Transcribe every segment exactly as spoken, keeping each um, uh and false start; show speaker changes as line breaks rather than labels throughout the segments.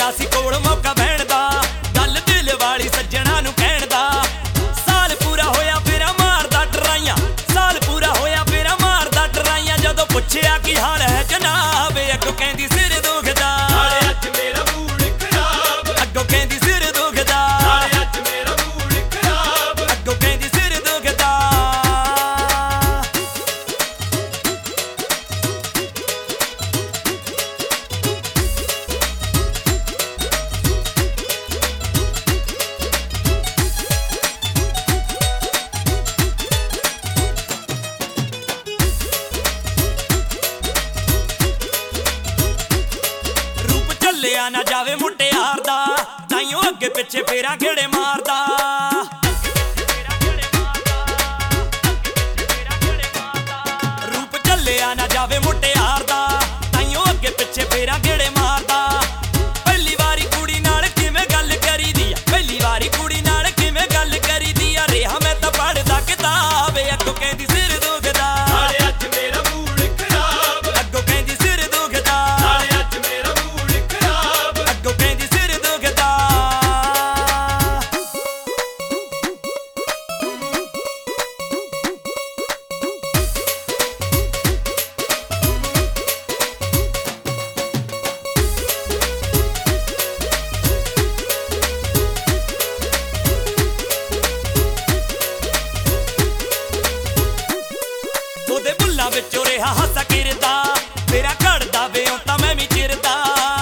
मेरा सी कोल मौका बहन दा गल दिल वाली सज्जणा नूं कहण दा साल पूरा होया फिर मारदा डराइयां साल पूरा होया फिर मारदा डराइयां जदों पुछया की हाल है जनाब अग्गों कहंदी सिर दुखदा अज मेरा मूड खराब अग्गों कहंदी सिर दुखदा अज मेरा मूड खराब अग्गों कहंदी सिर दुखदा लिया ना जावे मुटियार दा ताइयों अगे पिछे फेरा घेड़े मारदा रूप चलिया ना जावे मुटियार दा ताइयों अगे पिछे फेरा घेड़े मारदा पहली वारी कुड़ी नाल किवें गल करी दी पहली वारी कुड़ी नाल किवें गल करी दी रेहा मैं तां पढ़दा किताब अग्गों कहंदी सिर दुखदा अज मेरा मूड खराब अग्गों कहंदी सिर दुखदा अज मेरा अग्गों कहंदी सिर दुखदा ਉਹਦੇ ਬੁੱਲਾਂ ਵਿੱਚੋਂ ਰਿਹਾ ਹਾਸਾ ਕਿਰਦਾ ਤੇਰਾ ਘੜਦਾ ਵੇ ਉਹ ਤਾਂ ਮੈਂ ਵੀ ਚਿਰਦਾ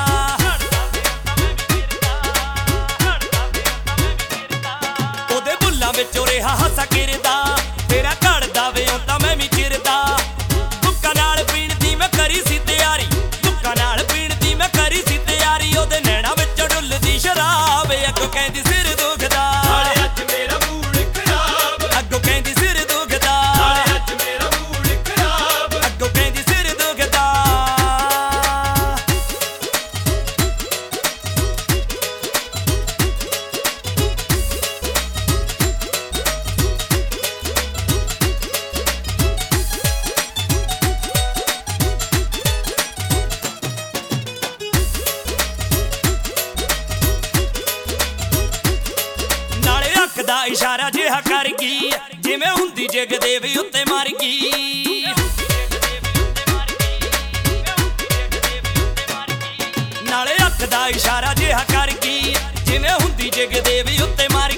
ਉਹਦੇ ਬੁੱਲਾਂ ਵਿੱਚੋਂ ਰਿਹਾ ਹਾਸਾ ਕਿਰਦਾ ਤੇਰਾ ਘੜਦਾ ਵੇ ਉਹ ਤਾਂ ਮੈਂ ਵੀ ਚਿਰਦਾ ਦੁੱਕਾ ਨਾਲ ਪੀਣ ਦੀ ਮੈਂ ਕਰੀ ਸੀ ਤਿਆਰੀ ਦੁੱਕਾ ਨਾਲ ਪੀਣ ਦੀ ਮੈਂ ਕਰੀ ਸੀ ਤਿਆਰੀ ਉਹਦੇ ਨੈਣਾ ਵਿੱਚੋਂ ਡੁੱਲਦੀ ਸ਼ਰਾਬ ਅੱਗੋਂ ਕਹਿੰਦੀ ਸਿਰ ਦੁਖਦਾ ਅੱਜ ਮੇਰਾ ਮੂਡ ਖਰਾਬ ਅੱਗੋਂ ਕਹਿੰਦੀ ਸਿਰ ਦੁਖਦਾ ਅੱਜ ਮੇਰਾ ਮੂਡ ਖਰਾਬ ਅੱਗੋਂ ਕਹਿੰਦੀ ਸਿਰ ਦੁਖਦਾ ਦਾ ਇਸ਼ਾਰਾ ਜਿਹਾ ਕਰ ਗਈ ਜਿਵੇਂ ਹੁੰਦੀ ਜਗ ਦੇ ਵੀ ਉੱਤੇ ਮਰ ਗਈ ਨਾਲੇ ਅੱਖ ਦਾ ਇਸ਼ਾਰਾ ਜਿਹਾ ਕਰ ਗਈ ਜਿਵੇਂ ਹੁੰਦੀ ਜਗ ਦੇ ਵੀ ਉੱਤੇ ਮਰ